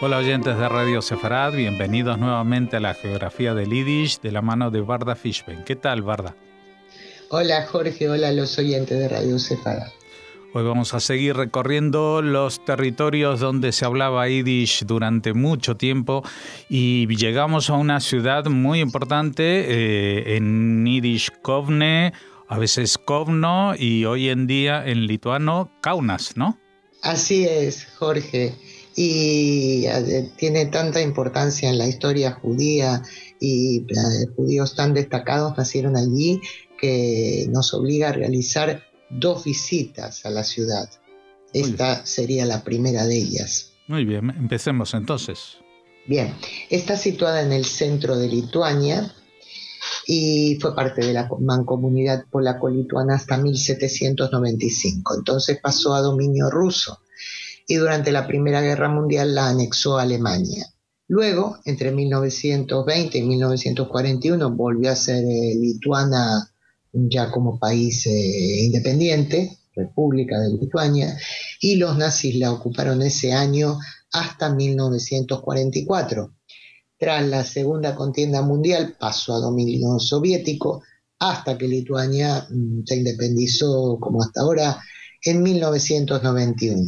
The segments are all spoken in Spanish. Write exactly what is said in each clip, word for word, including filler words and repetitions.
Hola oyentes de Radio Sefarad, bienvenidos nuevamente a la Geografía del Yiddish de la mano de Varda Fishbein. ¿Qué tal, Varda? Hola Jorge, hola a los oyentes de Radio Sefarad. Hoy vamos a seguir recorriendo los territorios donde se hablaba Yiddish durante mucho tiempo y llegamos a una ciudad muy importante eh, en Yiddish Kovne, a veces Kovno y hoy en día en lituano Kaunas, ¿no? Así es, Jorge, y eh, tiene tanta importancia en la historia judía y eh, judíos tan destacados nacieron allí que nos obliga a realizar dos visitas a la ciudad. Esta sería la primera de ellas. Muy bien, empecemos entonces. Bien, está situada en el centro de Lituania y fue parte de la mancomunidad polaco-lituana hasta mil setecientos noventa y cinco. Entonces pasó a dominio ruso y durante la Primera Guerra Mundial la anexó a Alemania. Luego, entre mil novecientos veinte y mil novecientos cuarenta y uno, volvió a ser eh, lituana ya como país eh, independiente, República de Lituania, y los nazis la ocuparon ese año hasta mil novecientos cuarenta y cuatro. Tras la Segunda Contienda Mundial pasó a dominio soviético hasta que Lituania mmm, se independizó como hasta ahora en mil novecientos noventa y uno.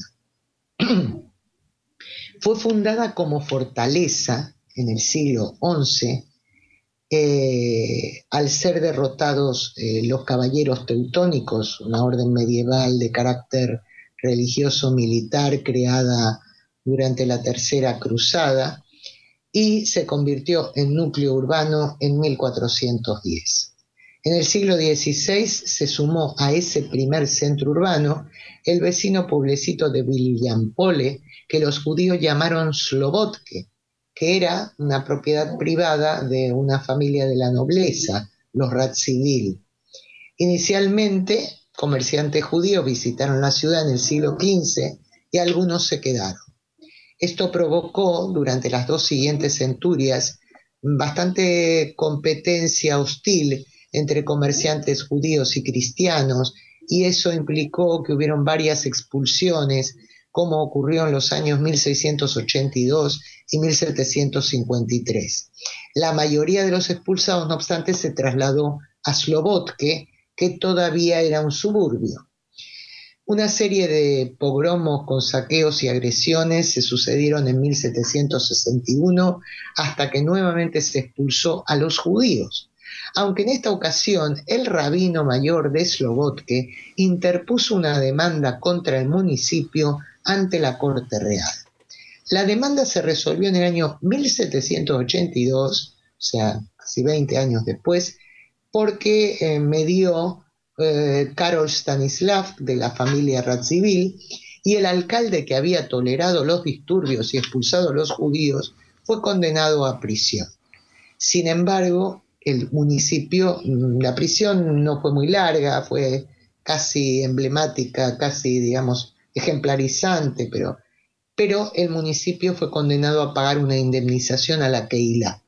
Fue fundada como fortaleza en el siglo once eh, al ser derrotados eh, los caballeros teutónicos, una orden medieval de carácter religioso militar creada durante la Tercera Cruzada, y se convirtió en núcleo urbano en mil cuatrocientos diez. En el siglo dieciséis se sumó a ese primer centro urbano el vecino pueblecito de Viliyampole, que los judíos llamaron Slobodke, que era una propiedad privada de una familia de la nobleza, los Radziwill. Inicialmente, comerciantes judíos visitaron la ciudad en el siglo quince y algunos se quedaron. Esto provocó, durante las dos siguientes centurias, bastante competencia hostil entre comerciantes judíos y cristianos, y eso implicó que hubieron varias expulsiones, como ocurrió en los años mil seiscientos ochenta y dos y mil setecientos cincuenta y tres. La mayoría de los expulsados, no obstante, se trasladó a Slobodke, que todavía era un suburbio. Una serie de pogromos con saqueos y agresiones se sucedieron en mil setecientos sesenta y uno hasta que nuevamente se expulsó a los judíos, aunque en esta ocasión el rabino mayor de Slobodke interpuso una demanda contra el municipio ante la Corte Real. La demanda se resolvió en el año mil setecientos ochenta y dos, o sea, casi veinte años después, porque eh, medió eh, Karol Stanislav de la familia Radziwill, y el alcalde que había tolerado los disturbios y expulsado a los judíos fue condenado a prisión. Sin embargo, el municipio, la prisión no fue muy larga, fue casi emblemática, casi, digamos, ejemplarizante, pero, pero el municipio fue condenado a pagar una indemnización a la Keilah.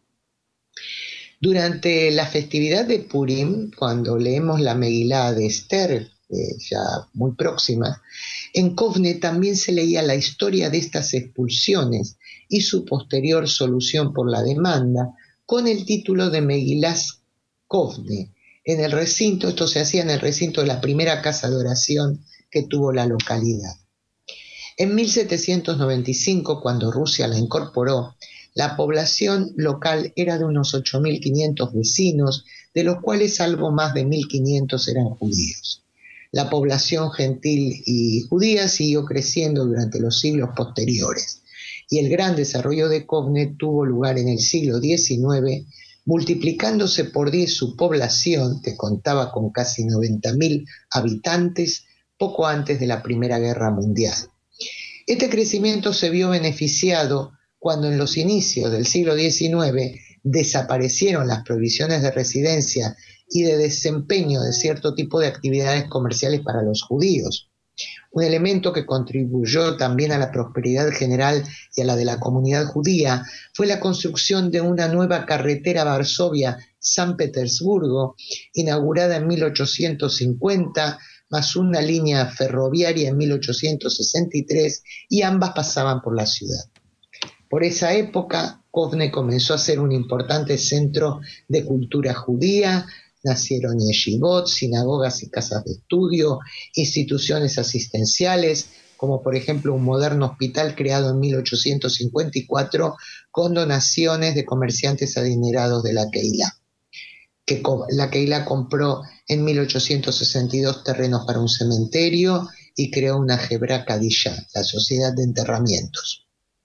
Durante la festividad de Purim, cuando leemos la Megilá de Esther, eh, ya muy próxima, en Kovne también se leía la historia de estas expulsiones y su posterior solución por la demanda, con el título de Megilás Kovne. En el recinto, esto se hacía en el recinto de la primera casa de oración que tuvo la localidad. En mil setecientos noventa y cinco, cuando Rusia la incorporó, la población local era de unos ocho mil quinientos vecinos, de los cuales algo más de mil quinientos eran judíos. La población gentil y judía siguió creciendo durante los siglos posteriores, y el gran desarrollo de Kovne tuvo lugar en el siglo diecinueve, multiplicándose por diez su población, que contaba con casi noventa mil habitantes, poco antes de la Primera Guerra Mundial. Este crecimiento se vio beneficiado cuando en los inicios del siglo diecinueve desaparecieron las prohibiciones de residencia y de desempeño de cierto tipo de actividades comerciales para los judíos. Un elemento que contribuyó también a la prosperidad general y a la de la comunidad judía fue la construcción de una nueva carretera Varsovia-San Petersburgo, inaugurada en mil ochocientos cincuenta, más una línea ferroviaria en mil ochocientos sesenta y tres, y ambas pasaban por la ciudad. Por esa época, Kovne comenzó a ser un importante centro de cultura judía. Nacieron yeshivot, sinagogas y casas de estudio, instituciones asistenciales, como por ejemplo un moderno hospital creado en mil ochocientos cincuenta y cuatro con donaciones de comerciantes adinerados de la Keilah, que la Keilah compró en mil ochocientos sesenta y dos terrenos para un cementerio y creó una Hebra Kadisha, la sociedad de enterramientos.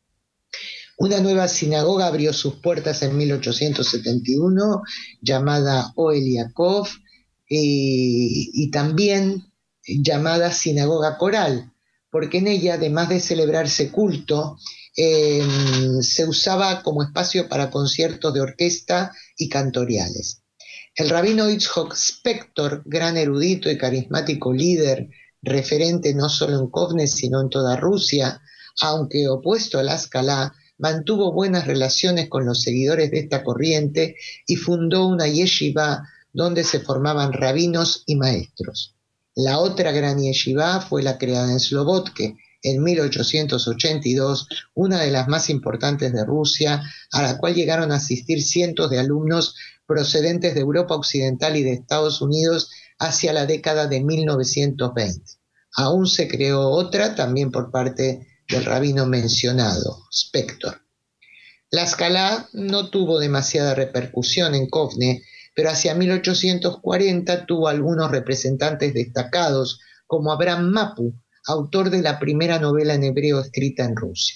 Una nueva sinagoga abrió sus puertas en mil ochocientos setenta y uno, llamada Ohel Yaakov, y, y también llamada Sinagoga Coral, porque en ella, además de celebrarse culto, eh, se usaba como espacio para conciertos de orquesta y cantoriales. El rabino Yitzhak Spector, gran erudito y carismático líder, referente no solo en Kovne, sino en toda Rusia, aunque opuesto a la Haskalah, mantuvo buenas relaciones con los seguidores de esta corriente y fundó una yeshiva donde se formaban rabinos y maestros. La otra gran yeshiva fue la creada en Slobodke en mil ochocientos ochenta y dos, una de las más importantes de Rusia, a la cual llegaron a asistir cientos de alumnos procedentes de Europa Occidental y de Estados Unidos hacia la década de mil novecientos veinte. Aún se creó otra, también por parte del rabino mencionado, Spector. La Haskalah no tuvo demasiada repercusión en Kovne, pero hacia mil ochocientos cuarenta tuvo algunos representantes destacados, como Abraham Mapu, autor de la primera novela en hebreo escrita en Rusia.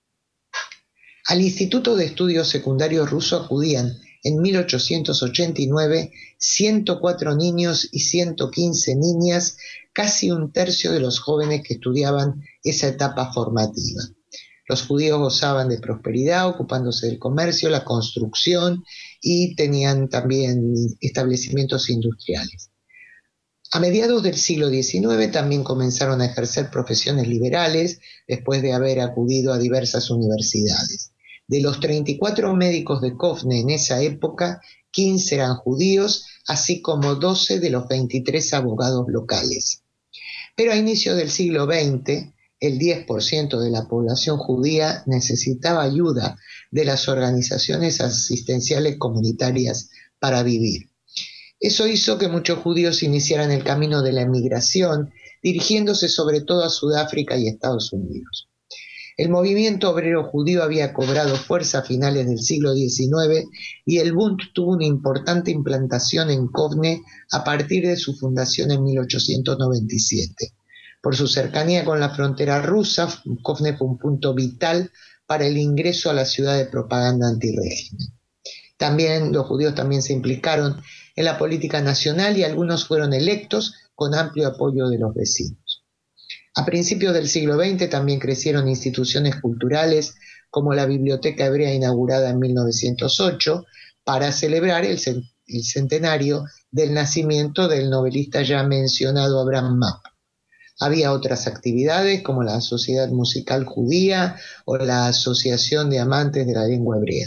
Al Instituto de Estudios Secundarios Ruso acudían en mil ochocientos ochenta y nueve ciento cuatro niños y ciento quince niñas, casi un tercio de los jóvenes que estudiaban esa etapa formativa. Los judíos gozaban de prosperidad, ocupándose del comercio, la construcción y tenían también establecimientos industriales. A mediados del siglo diecinueve también comenzaron a ejercer profesiones liberales después de haber acudido a diversas universidades. De los treinta y cuatro médicos de Kovne en esa época, quince eran judíos, así como doce de los veintitrés abogados locales. Pero a inicios del siglo veinte, el diez por ciento de la población judía necesitaba ayuda de las organizaciones asistenciales comunitarias para vivir. Eso hizo que muchos judíos iniciaran el camino de la emigración, dirigiéndose sobre todo a Sudáfrica y Estados Unidos. El movimiento obrero judío había cobrado fuerza a finales del siglo diecinueve y el Bund tuvo una importante implantación en Kovne a partir de su fundación en mil ochocientos noventa y siete. Por su cercanía con la frontera rusa, Kovne fue un punto vital para el ingreso a la ciudad de propaganda antirrégimen. También los judíos también se implicaron en la política nacional y algunos fueron electos con amplio apoyo de los vecinos. A principios del siglo veinte también crecieron instituciones culturales como la Biblioteca Hebrea inaugurada en mil novecientos ocho para celebrar el centenario del nacimiento del novelista ya mencionado Abraham Mapu. Había otras actividades como la Sociedad Musical Judía o la Asociación de Amantes de la Lengua Hebrea.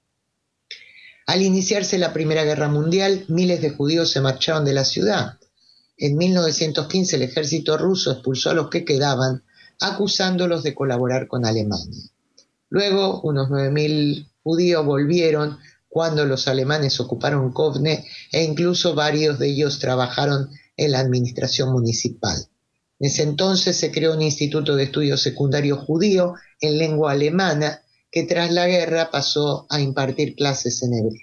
Al iniciarse la Primera Guerra Mundial, miles de judíos se marcharon de la ciudad. En mil novecientos quince el ejército ruso expulsó a los que quedaban, acusándolos de colaborar con Alemania. Luego, unos nueve mil judíos volvieron cuando los alemanes ocuparon Kovne e incluso varios de ellos trabajaron en la administración municipal. En ese entonces se creó un instituto de estudios secundarios judío en lengua alemana que tras la guerra pasó a impartir clases en hebreo.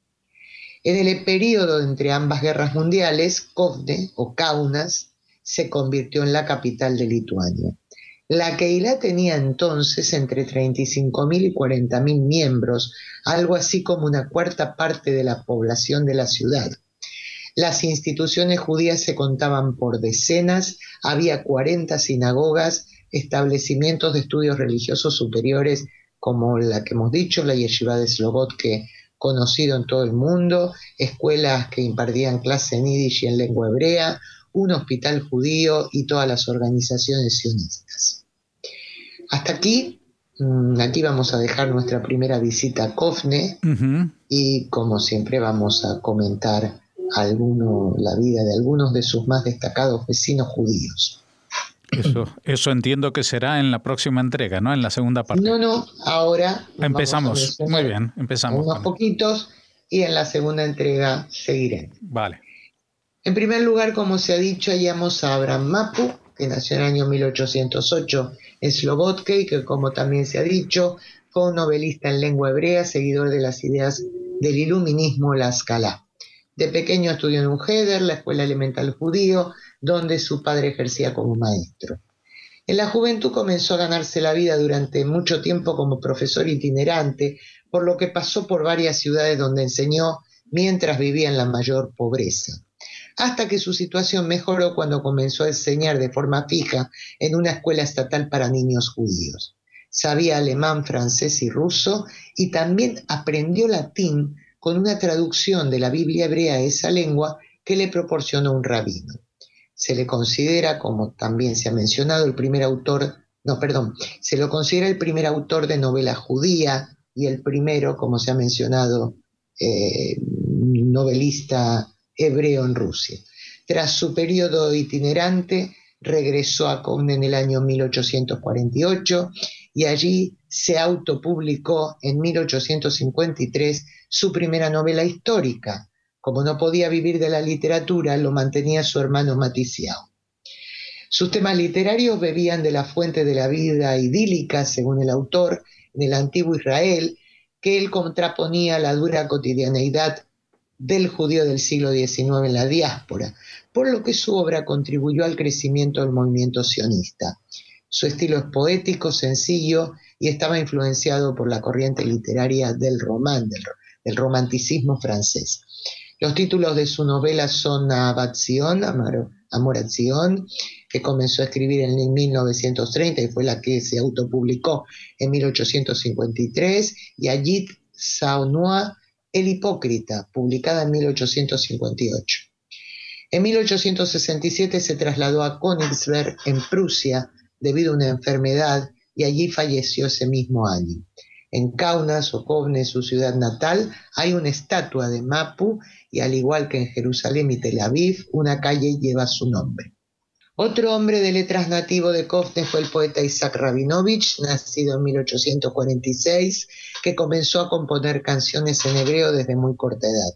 En el periodo entre ambas guerras mundiales, Kovne o Kaunas se convirtió en la capital de Lituania. La Keilah tenía entonces entre treinta y cinco mil y cuarenta mil miembros, algo así como una cuarta parte de la población de la ciudad. Las instituciones judías se contaban por decenas, había cuarenta sinagogas, establecimientos de estudios religiosos superiores como la que hemos dicho, la Yeshiva de Slobodke, conocido en todo el mundo, escuelas que impartían clases en yiddish y en lengua hebrea, un hospital judío y todas las organizaciones sionistas. Hasta aquí, aquí vamos a dejar nuestra primera visita a Kovne uh-huh. y como siempre vamos a comentar alguno, la vida de algunos de sus más destacados vecinos judíos. Eso, eso entiendo que será en la próxima entrega, ¿no? En la segunda parte. No, no, ahora empezamos. Muy bien, empezamos. Unos poquitos y en la segunda entrega seguiremos. Vale. En primer lugar, como se ha dicho, hallamos a Abraham Mapu, que nació en el año mil ochocientos ocho en Slobodka y que, como también se ha dicho, fue un novelista en lengua hebrea, seguidor de las ideas del iluminismo, la Escalá. De pequeño estudió en Uheder, la escuela elemental judío, donde su padre ejercía como maestro. En la juventud comenzó a ganarse la vida durante mucho tiempo como profesor itinerante, por lo que pasó por varias ciudades donde enseñó mientras vivía en la mayor pobreza. Hasta que su situación mejoró cuando comenzó a enseñar de forma fija en una escuela estatal para niños judíos. Sabía alemán, francés y ruso y también aprendió latín con una traducción de la Biblia hebrea a esa lengua que le proporcionó un rabino. Se le considera, como también se ha mencionado, el primer autor, no, perdón, se lo considera el primer autor de novela judía y el primero, como se ha mencionado, eh, novelista hebreo en Rusia. Tras su periodo itinerante, regresó a Kovno en el año mil ochocientos cuarenta y ocho y allí se autopublicó en mil ochocientos cincuenta y tres su primera novela histórica. Como no podía vivir de la literatura, lo mantenía su hermano Matisiao. Sus temas literarios bebían de la fuente de la vida idílica, según el autor, en el antiguo Israel, que él contraponía a la dura cotidianeidad del judío del siglo diecinueve en la diáspora, por lo que su obra contribuyó al crecimiento del movimiento sionista. Su estilo es poético, sencillo y estaba influenciado por la corriente literaria del román, del, del romanticismo francés. Los títulos de su novela son Ahavat Zion, Amor, Amor a Zion, que comenzó a escribir en mil novecientos treinta y fue la que se autopublicó en mil ochocientos cincuenta y tres, y Ayit Saunoa, El Hipócrita, publicada en mil ochocientos cincuenta y ocho. En mil ochocientos sesenta y siete se trasladó a Königsberg, en Prusia, debido a una enfermedad, y allí falleció ese mismo año. En Kaunas o Kovno, su ciudad natal, hay una estatua de Mapu y al igual que en Jerusalén y Tel Aviv, una calle lleva su nombre. Otro hombre de letras nativo de Kovno fue el poeta Isaac Rabinovich, nacido en mil ochocientos cuarenta y seis, que comenzó a componer canciones en hebreo desde muy corta edad.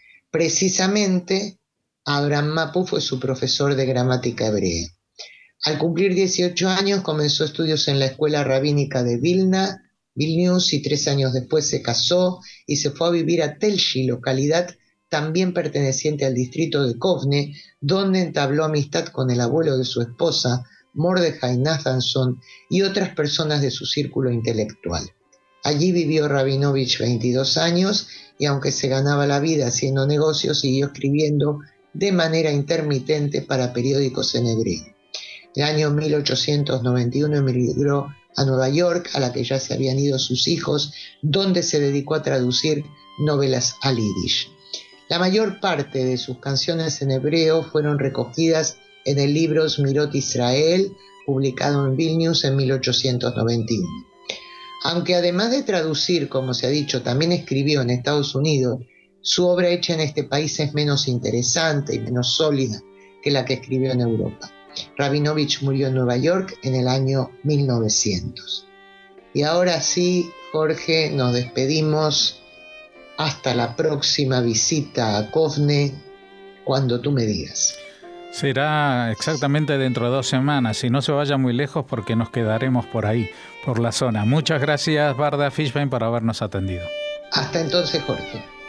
Precisamente, Abraham Mapu fue su profesor de gramática hebrea. Al cumplir dieciocho años, comenzó estudios en la escuela rabínica de Vilna, Vilnius, y tres años después se casó y se fue a vivir a Telshi, localidad también perteneciente al distrito de Kovno, donde entabló amistad con el abuelo de su esposa, Mordechai Nathanson, y otras personas de su círculo intelectual. Allí vivió Rabinovich veintidós años y aunque se ganaba la vida haciendo negocios, siguió escribiendo de manera intermitente para periódicos en hebreo. En el año mil ochocientos noventa y uno emigró a Nueva York, a la que ya se habían ido sus hijos, donde se dedicó a traducir novelas al yiddish. La mayor parte de sus canciones en hebreo fueron recogidas en el libro Smirot Israel, publicado en Vilnius en mil ochocientos noventa y uno. Aunque además de traducir, como se ha dicho, también escribió en Estados Unidos, su obra hecha en este país es menos interesante y menos sólida que la que escribió en Europa. Rabinovich murió en Nueva York en el año mil novecientos. Y ahora sí, Jorge, nos despedimos. Hasta la próxima visita a Kovno, cuando tú me digas. Será exactamente dentro de dos semanas, y no se vaya muy lejos porque nos quedaremos por ahí, por la zona. Muchas gracias, Barda Fishbein, por habernos atendido. Hasta entonces, Jorge.